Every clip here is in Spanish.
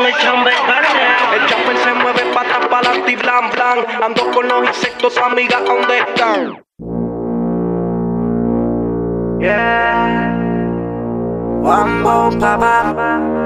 el chamber carne. El chamber se mueve pa' atrás, pa' adelante y blan, blan. Ando con los insectos, amiga, ¿dónde están? Yeah. Wambo, papá.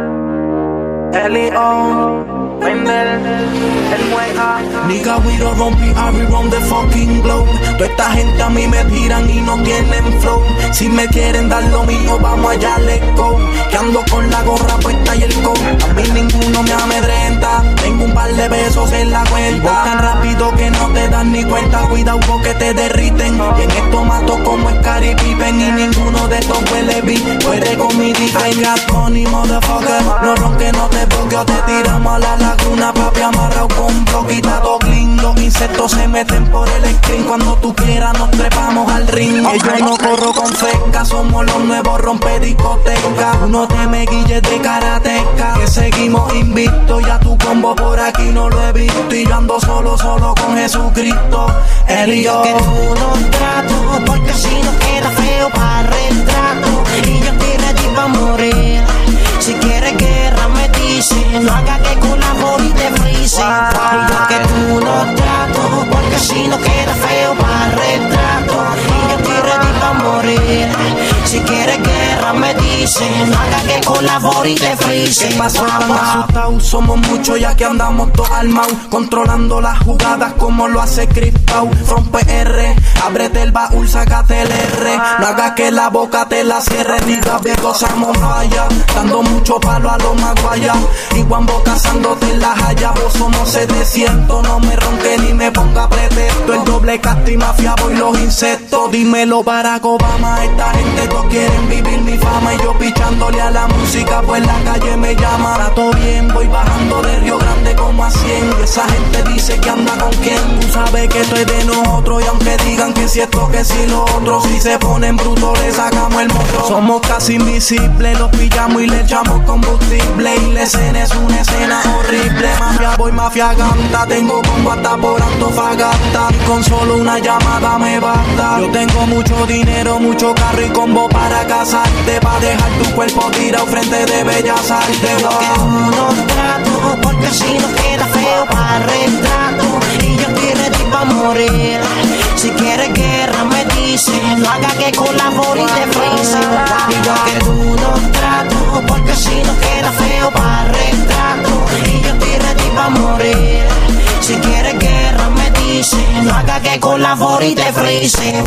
L.O. Wendell, el mueca. Nigga, we don't run PR, we run the fucking globe. Toda esta gente a mí me tiran y no tienen flow. Si me quieren dar lo mío, vamos allá, let's go. Que ando con la gorra puesta y el coat. A mí ninguno me amedrenta. Tengo un par de besos en la cuenta. Voy tan rápido que no te das ni cuenta. Cuidado porque te derriten. Y en esto mato como Scottie Pippen. Y ninguno de estos huele bien. Puede con mi dica. I got money, motherfucker. No ronque, no te bloqueo. Te tiramos a la laguna, papi, amarrado con bloquita, todo clean. Los insectos se meten por el screen. Cuando tú quieras nos trepamos al ring. Yo no corro con feca, somos los nuevos rompediscotecas. Uno te me guille de karateca. Que seguimos invictos, ya tu combo por aquí no lo he visto. Y yo ando solo con Jesucristo. Él y yo. Que tú no trato, porque si no queda feo para retrato. Y yo estoy ready pa' morir. Si quieres guerra me dice, no haga que colabore y te frise. Y yo que tú no trato, porque si no queda feo para retrato. Y yo estoy ready pa' morir. Si quieres guerra me dice, no haga que colabore y te frise. ¿Qué pasó? Están asustados, somos muchos ya que andamos todos armados. Controlando las jugadas como lo hace Chris Paul. From PR, ábrete el baúl, sácate el R. No hagas que la boca te la cierre. Ni gavitos somos vaya, dando mucho palo a los maguayas. Y Wambo cazándote en la haya. Vos somos 700, no me ronque ni me ponga pretexto. El doble casti, mafia, voy los insectos. Dímelo Barack Obama, esta gente todos quieren vivir mi fama. Y yo pichándole a la música, pues la calle me llama. Trato bien, voy bajando de Río Grande como a 100. Y esa gente dice que anda con quién. Tú sabes que esto es de nosotros. Y aunque digan que si esto, que si lo otro, si se ponen brutos le sacamos el motor. Somos casi invisibles, los pillamos y le echamos combustible. Y la escena es una escena horrible. Mafia voy, mafia ganta. Tengo combo hasta por Antofagasta. Y con solo una llamada me basta. Yo tengo mucho dinero, mucho carro y combo para casarte. Pa' dejar tu cuerpo tirado frente de Bellas Artes. Yo que tú no trato, porque si no queda feo para retrato. Y yo estoy ready pa' morir. Si quieres guerra me dice, no haga que colabore y te frise. Y yo que tú no trato, porque si no queda feo para retrato. Y yo estoy ready pa' morir. Si quieres guerra me dice, no haga que colabore y te frise.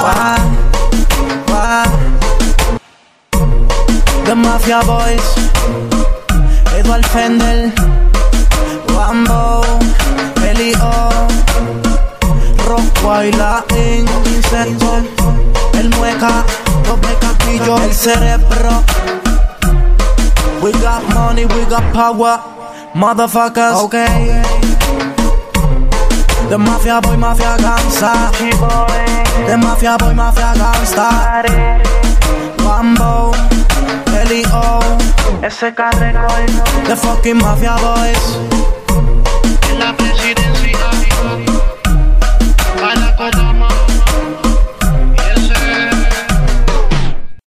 The Mafia Boys, Edward Fendel, Wambo, L.O. Rockwell, la Insecto, el mueca, doble castillo, el cerebro. We got money, we got power, motherfuckers. Okay. The Mafia Boy, Mafia Gangsta. The Mafia Boy, Mafia Gangsta. Wambo, L.O. ese carrego. The fucking Mafia Boys.